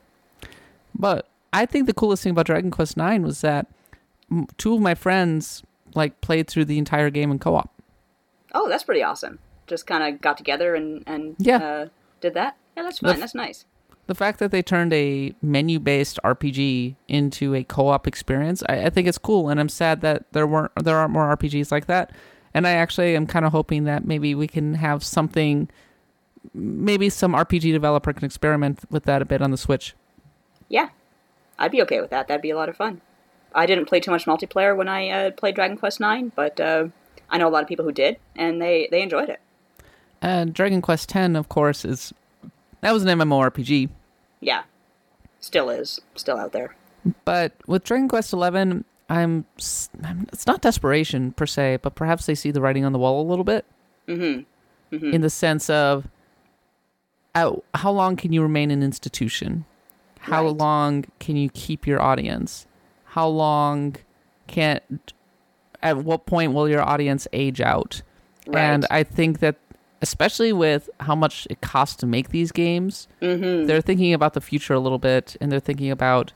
But I think the coolest thing about Dragon Quest nine was that m- two of my friends like played through the entire game in co-op. Oh, that's pretty awesome. Just kind of got together and, and Yeah. uh, did that? Yeah, that's The fine. f- That's nice. The fact that they turned a menu-based R P G into a co-op experience, I, I think it's cool, and I'm sad that there weren't there aren't more R P Gs like that. And I actually am kind of hoping that maybe we can have something, maybe some R P G developer can experiment with that a bit on the Switch. Yeah, I'd be okay with that. That'd be a lot of fun. I didn't play too much multiplayer when I uh, played Dragon Quest nine, but uh, I know a lot of people who did, and they, they enjoyed it. And Dragon Quest ten, of course, is that was an MMORPG. Yeah, still is. Still out there. But with Dragon Quest eleven, I'm, s- I'm it's not desperation per se, but perhaps they see the writing on the wall a little bit. Mm-hmm. Mm-hmm. in the sense of uh, how long can you remain an institution? How Right. long can you keep your audience? How long can, at what point will your audience age out? Right. And I think that, especially with how much it costs to make these games, Mm-hmm. they're thinking about the future a little bit, and they're thinking about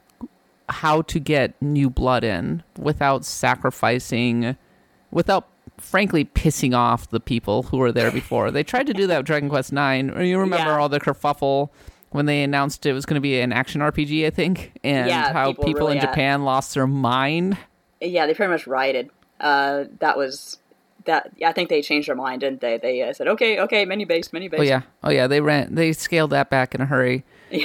how to get new blood in without sacrificing, without frankly pissing off the people who were there before. They tried to do that with Dragon Quest nine. You remember Yeah. all the kerfuffle when they announced it was going to be an action R P G, I think, and Yeah, how people people, really in had- Japan lost their mind. Yeah, they pretty much rioted. Uh, that was that. I think they changed their mind, didn't they? They uh, said, "Okay, okay, menu based, menu based." Oh yeah, oh yeah. They ran, they scaled that back in a hurry,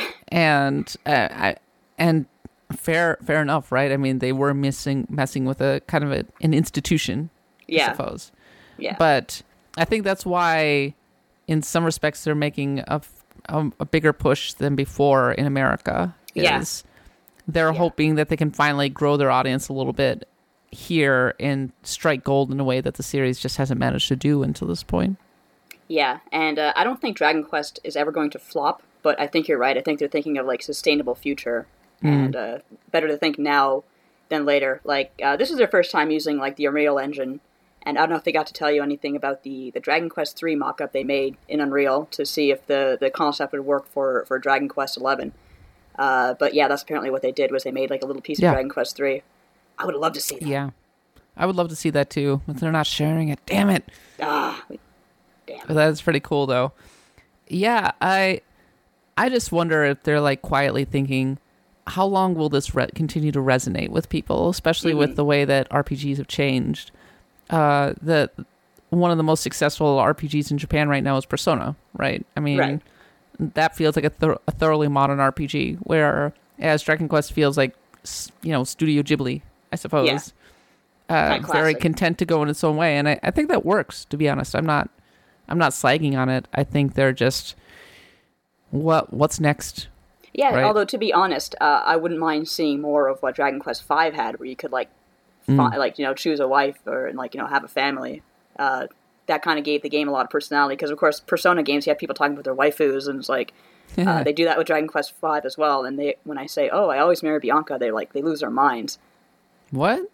and uh, I and fair, fair enough, right? I mean, they were missing messing with a kind of a, an institution, I Yeah. suppose. yeah. But I think that's why, in some respects, they're making a, f- a, a bigger push than before in America. Yeah. Is they're Yeah. hoping that they can finally grow their audience a little bit here and strike gold in a way that the series just hasn't managed to do until this point. Yeah, and uh, I don't think Dragon Quest is ever going to flop, but I think you're right. I think they're thinking of like sustainable future, and uh, better to think now than later. Like uh, this is their first time using like the Unreal Engine, and I don't know if they got to tell you anything about the, the Dragon Quest three mock-up they made in Unreal to see if the, the concept would work for, for Dragon Quest eleven. Uh, but yeah, that's apparently what they did was they made like a little piece Yeah. of Dragon Quest three. I would love to see that. Yeah, I would love to see that too, but they're not sharing it. Damn it. Ah, But that's pretty cool, though. Yeah, I, I just wonder if they're like quietly thinking, how long will this re- continue to resonate with people, especially with the way that R P Gs have changed. Uh, the one of the most successful R P Gs in Japan right now is Persona, right? I mean, Right. that feels like a, thor- a thoroughly modern R P G, whereas Dragon Quest feels like, s- you know, Studio Ghibli, I suppose. Yeah. Uh, Kinda very classic. content to go in its own way, and I, I think that works. To be honest, I'm not, I'm not slagging on it. I think they're just, what what's next? Yeah, Right. although to be honest, uh, I wouldn't mind seeing more of what Dragon Quest five had, where you could like, fi- like you know, choose a wife or and, like you know have a family. Uh, that kind of gave the game a lot of personality because, of course, Persona games you have people talking about their waifus, and it's like uh, they do that with Dragon Quest five as well. And they, when I say, "Oh, I always marry Bianca," they like they lose their minds. What?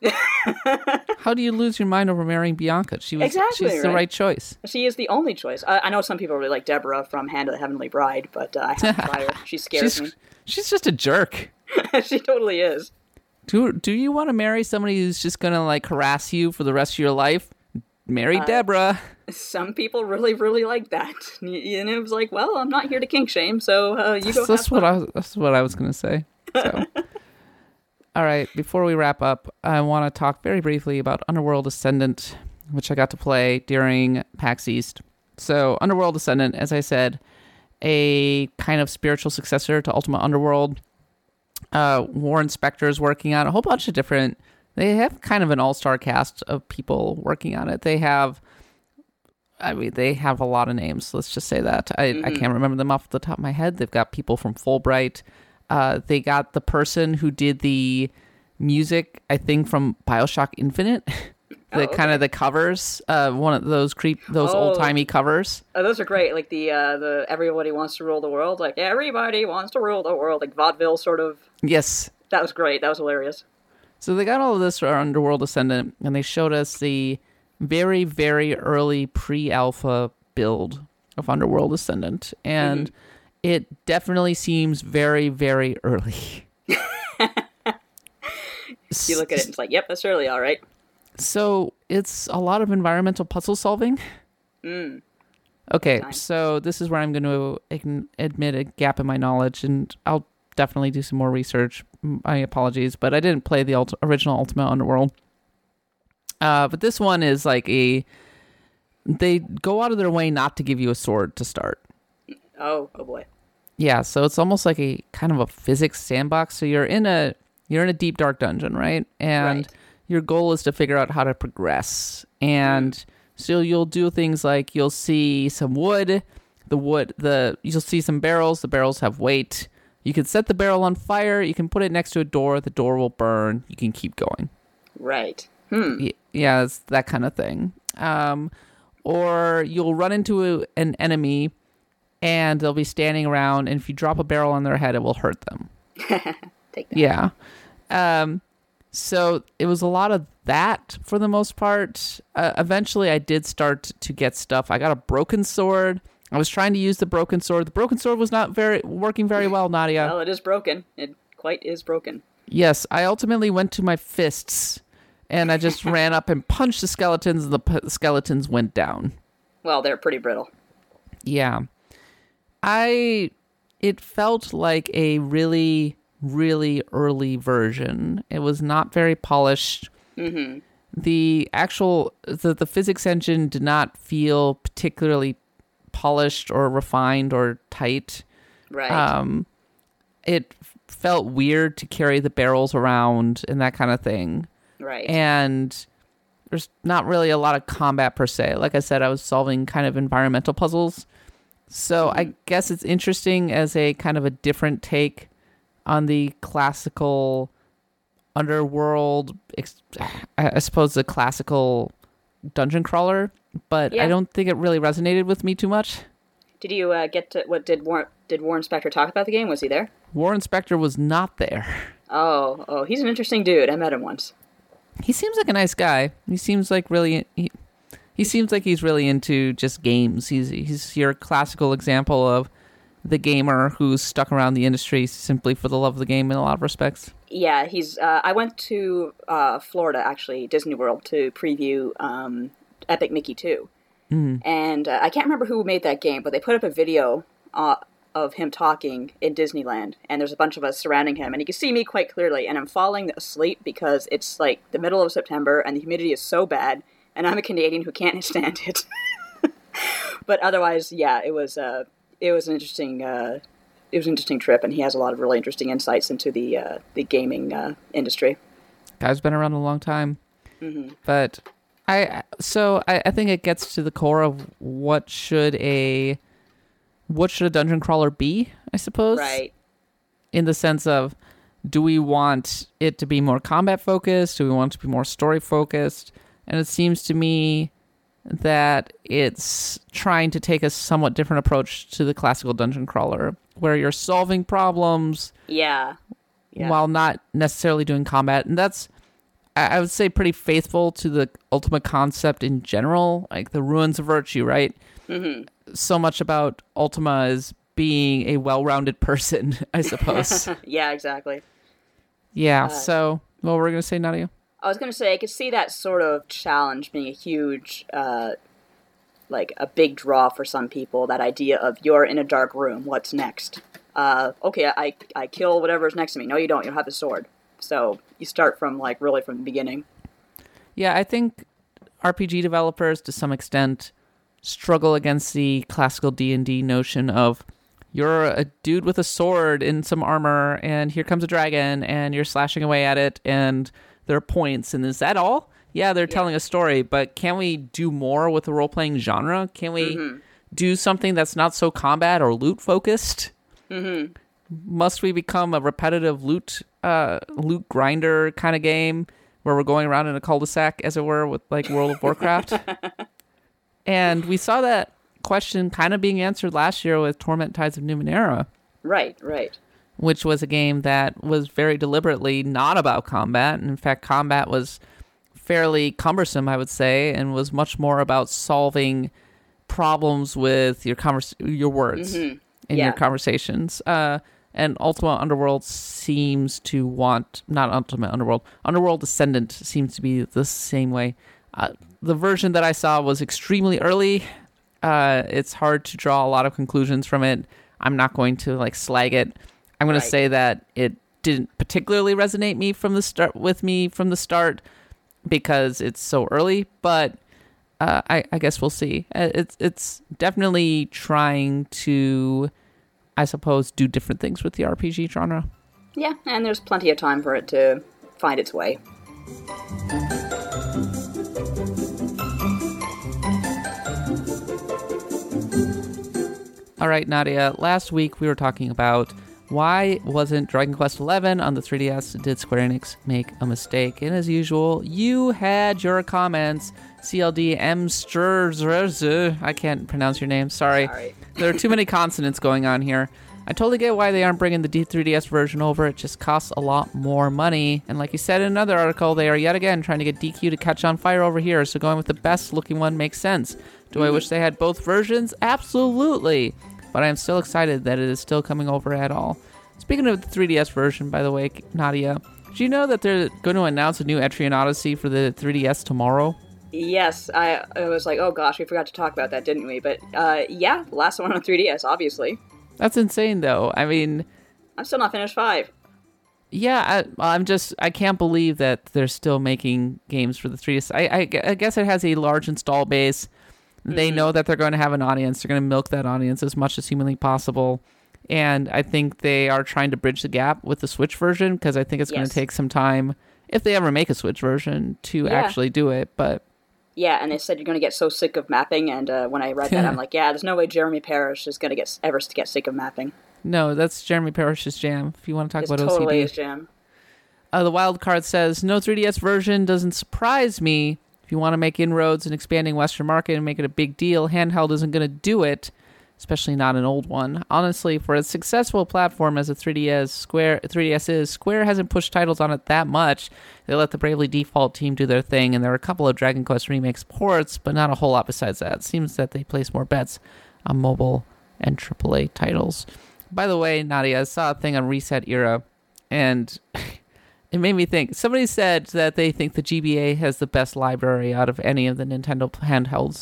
How do you lose your mind over marrying Bianca? She was Exactly, she's the right. right choice. She is the only choice. I, I know some people really like Deborah from Hand of the Heavenly Bride, but uh, I have to try her. She scares She's me. she's just a jerk. She totally is. Do do you want to marry somebody who's just gonna like harass you for the rest of your life? Marry Deborah. Some people really, really like that. And it was like, well, I'm not here to kink shame, so uh, you go. That's, that's have what fun. I was, that's what I was gonna say. So. All right, before we wrap up, I want to talk very briefly about Underworld Ascendant, which I got to play during PAX East. So, Underworld Ascendant, as I said, a kind of spiritual successor to Ultima Underworld. Uh, Warren Spector is working on a whole bunch of different. They have kind of an all-star cast of people working on it. They have, I mean, they have a lot of names. Let's just say that I, Mm-hmm. I can't remember them off the top of my head. They've got people from Fulbright. Uh, they got the person who did the music, I think, from BioShock Infinite. the Oh, kind of the covers, uh, one of those creep, those Oh. old timey covers. Oh, those are great. Like the uh, the everybody wants to rule the world. Like everybody wants to rule the world. Like vaudeville sort of. Yes. That was great. That was hilarious. So they got all of this for Underworld Ascendant, and they showed us the very, very early pre-alpha build of Underworld Ascendant, and it definitely seems very, very early. You look at it and it's like, yep, that's early, all right. So it's a lot of environmental puzzle solving. Mm. Okay, Nice. so this is where I'm going to ign- admit a gap in my knowledge, and I'll definitely do some more research. My apologies, but I didn't play the ult- original Ultima Underworld. Uh, but this one is like a... They go out of their way not to give you a sword to start. Oh, oh boy. Yeah, so it's almost like a kind of a physics sandbox. So you're in a you're in a deep dark dungeon, right? And Right. your goal is to figure out how to progress. And so you'll do things like you'll see some wood, the wood, the you'll see some barrels. The barrels have weight. You can set the barrel on fire. You can put it next to a door. The door will burn. You can keep going. Right. Hmm. Y- Yeah, it's that kind of thing. Um, or you'll run into a, an enemy and they'll be standing around, and if you drop a barrel on their head, it will hurt them. Take that. Yeah. Um, so it was a lot of that for the most part. Uh, eventually, I did start to get stuff. I got a broken sword. I was trying to use the broken sword. The broken sword was not very working very well, Nadia. Well, it is broken. It quite is broken. Yes, I ultimately went to my fists, and I just ran up and punched the skeletons, and the p- skeletons went down. Well, they're pretty brittle. Yeah. I... It felt like a really, really early version. It was not very polished. Mm-hmm. The actual... The, the physics engine did not feel particularly polished or refined or tight. Right. Um, it felt weird to carry the barrels around and that kind of thing. Right. And there's not really a lot of combat per se. Like I said, I was solving kind of environmental puzzles. So mm-hmm. I guess it's interesting as a kind of a different take on the classical underworld, I suppose the classical dungeon crawler. But yeah. I don't think it really resonated with me too much. Did you uh, get to what did War did Warren Spector talk about the game? Was he there? Warren Spector was not there. Oh, oh, he's an interesting dude. I met him once. He seems like a nice guy. He seems like really he, he seems like he's really into just games. He's he's your classical example of the gamer who's stuck around the industry simply for the love of the game in a lot of respects. Yeah, he's. Uh, I went to uh, Florida actually, Disney World, to preview Um, Epic Mickey two. Mm. And uh, I can't remember who made that game, but they put up a video uh, of him talking in Disneyland, and there's a bunch of us surrounding him, and you can see me quite clearly, and I'm falling asleep because it's like the middle of September, and the humidity is so bad, and I'm a Canadian who can't stand it. But otherwise, yeah, it was uh, it was an interesting uh, it was an interesting trip, and he has a lot of really interesting insights into the uh, the gaming uh, industry. Guy's been around a long time, mm-hmm. but. I so I, I think it gets to the core of what should a what should a dungeon crawler be, I suppose. Right. In the sense of, do we want it to be more combat focused? Do we want it to be more story focused? And it seems to me that it's trying to take a somewhat different approach to the classical dungeon crawler, where you're solving problems, yeah, yeah. while not necessarily doing combat, and that's. I would say pretty faithful to the Ultima concept in general, like the Ruins of Virtue, right? Mm-hmm. So much about Ultima is being a well-rounded person, I suppose. Yeah, exactly. Yeah, uh, so what were we going to say, Nadia? I was going to say, I could see that sort of challenge being a huge, uh, like a big draw for some people, that idea of you're in a dark room, what's next? Uh, okay, I, I kill whatever's next to me. No, you don't, you have a sword. So you start from, like, really from the beginning. Yeah, I think R P G developers, to some extent, struggle against the classical D and D notion of you're a dude with a sword in some armor, and here comes a dragon, and you're slashing away at it, and there are points, and is that all? Yeah, they're yeah. telling a story, but can we do more with the role-playing genre? Can we mm-hmm. do something that's not so combat or loot-focused? Mm-hmm. Must we become a repetitive loot uh, loot grinder kind of game where we're going around in a cul-de-sac, as it were, with like World of Warcraft? And we saw that question kind of being answered last year with Torment Tides of Numenera. Right, right. Which was a game that was very deliberately not about combat. In fact, combat was fairly cumbersome, I would say, and was much more about solving problems with your convers- your words mm-hmm. in yeah. your conversations. Uh, and Ultima Underworld seems to want, not Ultima Underworld, Underworld Descendant seems to be the same way. Uh, the version that I saw was extremely early. Uh, it's hard to draw a lot of conclusions from it. I'm not going to like slag it. I'm going right. to say that it didn't particularly resonate me from the start with me from the start because it's so early. But uh, I, I guess we'll see. It's it's definitely trying to, I suppose, do different things with the R P G genre. Yeah, and there's plenty of time for it to find its way. All right, Nadia, last week we were talking about Why wasn't Dragon Quest eleven on the three D S? Did Square Enix make a mistake? And as usual, you had your comments. C L D M Sturz, I can't pronounce your name, sorry. Sorry. There are too many consonants going on here. I totally get why they aren't bringing the D three D S version over. It just costs a lot more money. And like you said in another article, they are yet again trying to get D Q to catch on fire over here. So going with the best looking one makes sense. Do I wish they had both versions? Absolutely. But I am still excited that it is still coming over at all. Speaking of the three D S version, by the way, Nadia, did you know that they're going to announce a new Etrian Odyssey for the three D S tomorrow? Yes, I, I was like, oh gosh, we forgot to talk about that, didn't we? But uh, yeah, the last one on three D S, obviously. That's insane, though. I mean... I'm still not finished five. Yeah, I, I'm just... I can't believe that they're still making games for the three D S. I, I, I guess it has a large install base. They know that they're going to have an audience. They're going to milk that audience as much as humanly possible. And I think they are trying to bridge the gap with the Switch version, because I think it's yes. going to take some time, if they ever make a Switch version, to yeah. actually do it. But yeah, and they said you're going to get so sick of mapping. And uh, when I read that, I'm like, yeah, there's no way Jeremy Parrish is going to get ever get sick of mapping. No, that's Jeremy Parrish's jam, if you want to talk it's about totally O C D. His jam. Uh, the wild card says, no three D S version doesn't surprise me. If you want to make inroads in expanding Western market and make it a big deal, handheld isn't going to do it, especially not an old one. Honestly, for a successful platform as a three D S, Square three D S is, Square hasn't pushed titles on it that much. They let the Bravely Default team do their thing, and there are a couple of Dragon Quest Remix ports, but not a whole lot besides that. It seems that they place more bets on mobile and triple A titles. By the way, Nadia, I saw a thing on Reset Era, and... it made me think. Somebody said that they think the G B A has the best library out of any of the Nintendo handhelds.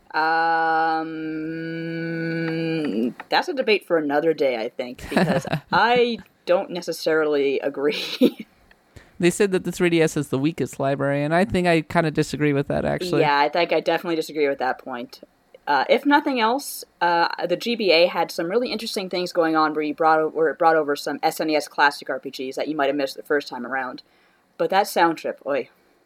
Um, that's a debate for another day, I think, because I don't necessarily agree. They said that the three D S is the weakest library, and I think I kind of disagree with that, actually. Yeah, I think I definitely disagree with that point. Uh, if nothing else, uh, the G B A had some really interesting things going on where, you brought, where it brought over some S N E S classic R P Gs that you might have missed the first time around. But that sound trip, oi.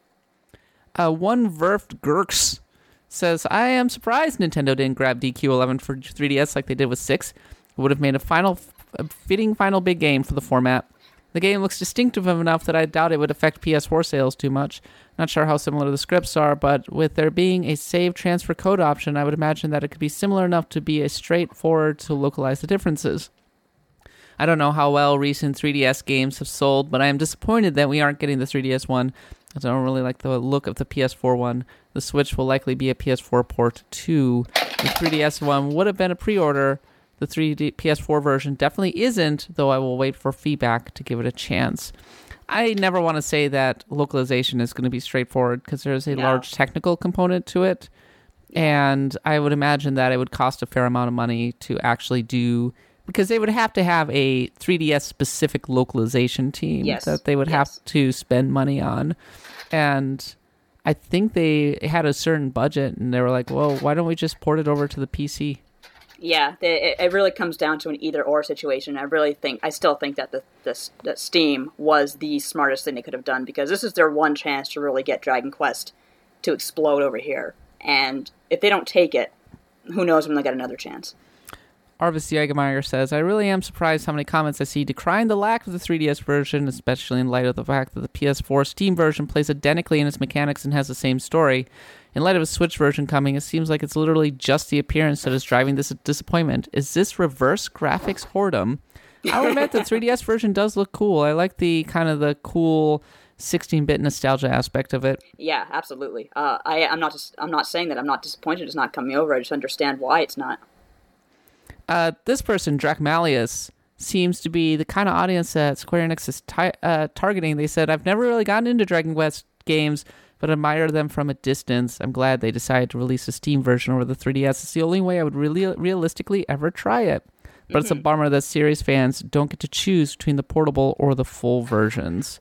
Uh, one Verft Gurks says, I am surprised Nintendo didn't grab D Q eleven for three D S like they did with six. It would have made a final, a fitting final big game for the format. The game looks distinctive enough that I doubt it would affect P S four sales too much. Not sure how similar the scripts are, but with there being a save transfer code option, I would imagine that it could be similar enough to be a straightforward to localize the differences. I don't know how well recent three D S games have sold, but I am disappointed that we aren't getting the three D S one, as I don't really like the look of the P S four one. The Switch will likely be a P S four port too. The three D S one would have been a pre-order. The three D P S four version definitely isn't, though I will wait for feedback to give it a chance. I never want to say that localization is going to be straightforward because there's a no. large technical component to it. And I would imagine that it would cost a fair amount of money to actually do, because they would have to have a three D S specific localization team yes. that they would yes. have to spend money on. And I think they had a certain budget and they were like, well, why don't we just port it over to the P C? Yeah, it, it really comes down to an either-or situation. I really think, I still think that the, the that Steam was the smartest thing they could have done, because this is their one chance to really get Dragon Quest to explode over here. And if they don't take it, who knows when they'll get another chance. Arvis Jägermeyer says, I really am surprised how many comments I see decrying the lack of the three D S version, especially in light of the fact that the P S four Steam version plays identically in its mechanics and has the same story. In light of a Switch version coming, it seems like it's literally just the appearance that is driving this disappointment. Is this reverse graphics whoredom? I'll admit the three D S version does look cool. I like the kind of the cool sixteen-bit nostalgia aspect of it. Yeah, absolutely. Uh, I, I'm not just, I'm not saying that I'm not disappointed it's not coming over. I just understand why it's not. Uh, this person, Dracmalius, seems to be the kind of audience that Square Enix is ti- uh, targeting. They said, I've never really gotten into Dragon Quest games, but admire them from a distance. I'm glad they decided to release a Steam version over the three D S. It's the only way I would really realistically ever try it. But mm-hmm. it's a bummer that series fans don't get to choose between the portable or the full versions.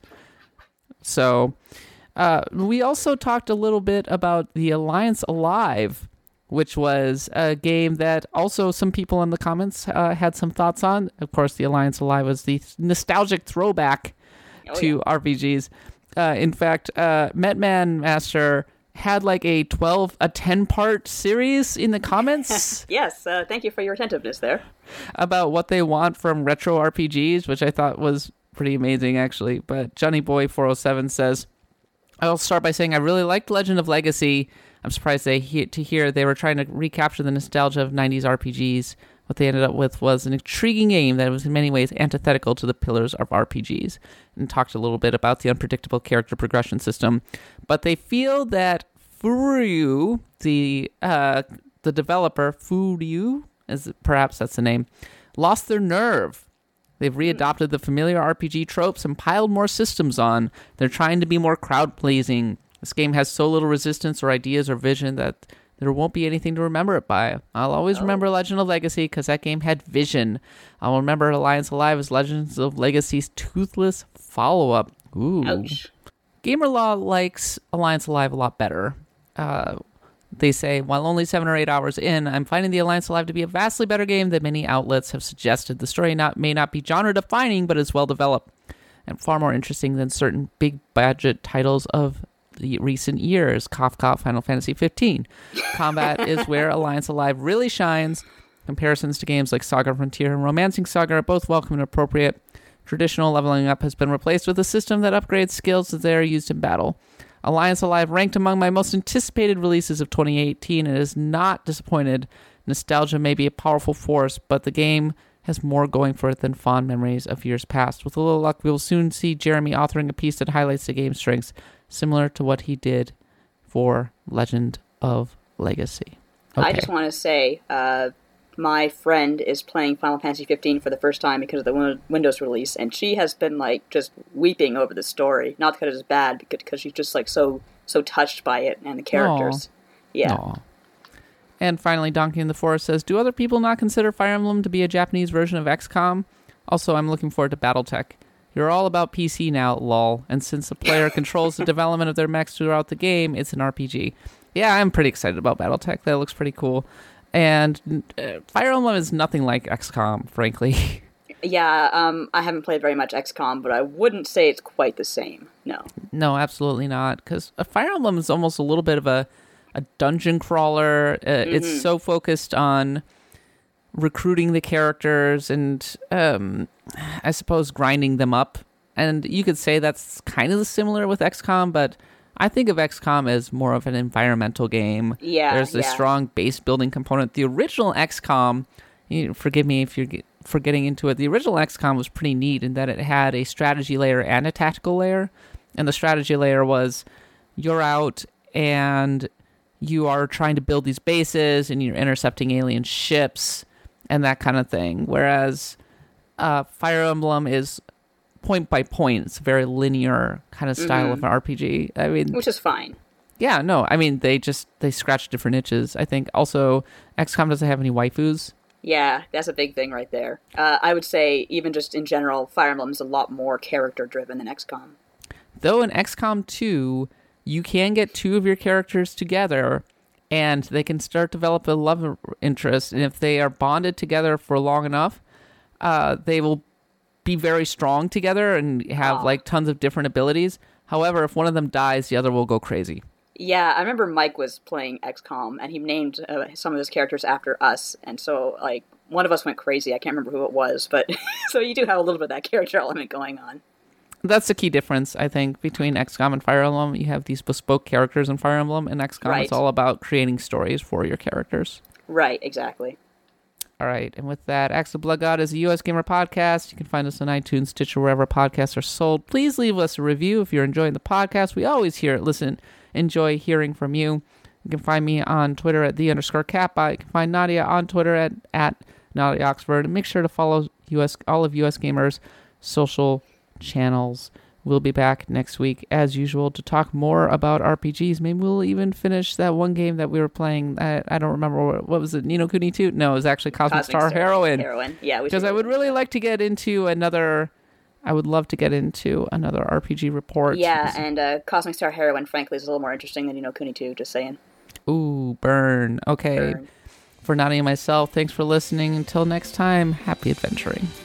So, uh, we also talked a little bit about the Alliance Alive, which was a game that also some people in the comments uh, had some thoughts on. Of course, the Alliance Alive was the nostalgic throwback oh, to yeah. R P Gs. Uh, in fact, uh, Metman Master had like a twelve, a ten-part series in the comments Yes, uh, thank you for your attentiveness there. about what they want from retro R P Gs, which I thought was pretty amazing, actually. But Johnny Boy four oh seven says, I'll start by saying I really liked Legend of Legacy. I'm surprised they he- to hear they were trying to recapture the nostalgia of nineties R P Gs. What they ended up with was an intriguing game that was in many ways antithetical to the pillars of R P Gs, and talked a little bit about the unpredictable character progression system. But they feel that Furyu, the uh, the developer, Furyu, as perhaps that's the name, lost their nerve. They've readopted the familiar R P G tropes and piled more systems on. They're trying to be more crowd-pleasing. This game has so little resistance or ideas or vision that there won't be anything to remember it by. I'll always oh. remember Legend of Legacy because that game had vision. I'll remember Alliance Alive as Legends of Legacy's toothless follow-up. Ooh. Ouch. Gamerlaw likes Alliance Alive a lot better. Uh, they say, while only seven or eight hours in, I'm finding the Alliance Alive to be a vastly better game than many outlets have suggested. The story not may not be genre-defining, but is well-developed and far more interesting than certain big-budget titles of the recent years. Cough, cough, Final Fantasy fifteen. Combat is where Alliance Alive really shines. Comparisons to games like Saga Frontier and Romancing Saga are both welcome and appropriate. Traditional leveling up has been replaced with a system that upgrades skills as they are used in battle. Alliance Alive ranked among my most anticipated releases of twenty eighteen and is not disappointed. Nostalgia may be a powerful force, but the game has more going for it than fond memories of years past. With a little luck, we will soon see Jeremy authoring a piece that highlights the game's strengths, similar to what he did for Legend of Legacy. Okay. I just want to say, uh, my friend is playing Final Fantasy fifteen for the first time because of the win- Windows release, and she has been, like, just weeping over the story. Not because it's bad, but because she's just, like, so so touched by it and the characters. Aww. Yeah. Aww. And finally, Donkey in the Forest says, do other people not consider Fire Emblem to be a Japanese version of X COM? Also, I'm looking forward to BattleTech. You're all about P C now, lol. And since the player controls the development of their mechs throughout the game, it's an R P G. Yeah, I'm pretty excited about BattleTech. That looks pretty cool. And uh, Fire Emblem is nothing like X COM, frankly. Yeah, um, I haven't played very much X COM, but I wouldn't say it's quite the same. No. No, absolutely not. Because Fire Emblem is almost a little bit of a, a dungeon crawler. Uh, mm-hmm. It's so focused on recruiting the characters and, um, I suppose, grinding them up. And you could say that's kind of similar with X COM, but I think of X COM as more of an environmental game. Yeah, There's a yeah. strong base building component. The original X COM, you know, forgive me if you're for getting into it, the original X COM was pretty neat in that it had a strategy layer and a tactical layer. And the strategy layer was you're out and you are trying to build these bases and you're intercepting alien ships and that kind of thing. Whereas uh, Fire Emblem is point by point. It's a very linear kind of style mm-hmm. of an R P G. I mean, which is fine. Yeah, no, I mean, they just, they scratch different itches. I think also X COM doesn't have any waifus. Yeah, that's a big thing right there. Uh, I would say, even just in general, Fire Emblem is a lot more character-driven than X COM. Though in X COM two, you can get two of your characters together, and they can start to develop a love interest, and if they are bonded together for long enough, uh, they will be very strong together and have, oh. like, tons of different abilities. However, if one of them dies, the other will go crazy. Yeah, I remember Mike was playing X COM, and he named uh, some of his characters after us, and so, like, one of us went crazy. I can't remember who it was, but so you do have a little bit of that character element going on. That's the key difference, I think, between X COM and Fire Emblem. You have these bespoke characters in Fire Emblem, and X COM right. it's all about creating stories for your characters. Right, exactly. All right, and with that, Axe of Blood God is a U S Gamer podcast. You can find us on iTunes, Stitcher, wherever podcasts are sold. Please leave us a review if you're enjoying the podcast. We always hear it, listen, enjoy hearing from you. You can find me on Twitter at the underscore Kappa. You can find Nadia on Twitter at, at Nadia Oxford. And make sure to follow U S all of U S Gamers' social channels. We'll be back next week, as usual, to talk more about R P Gs. Maybe we'll even finish that one game that we were playing. I, I don't remember. What, what was it? Ni no Kuni two? No, it was actually Cosmic, Cosmic Star, Star Heroine. Heroine. Yeah, because I would really like to get into another... I would love to get into another R P G report. Yeah, and uh, Cosmic Star Heroine, frankly, is a little more interesting than Ni no Kuni two, just saying. Ooh, burn. Okay. Burn. For Nadia and myself, thanks for listening. Until next time, happy adventuring.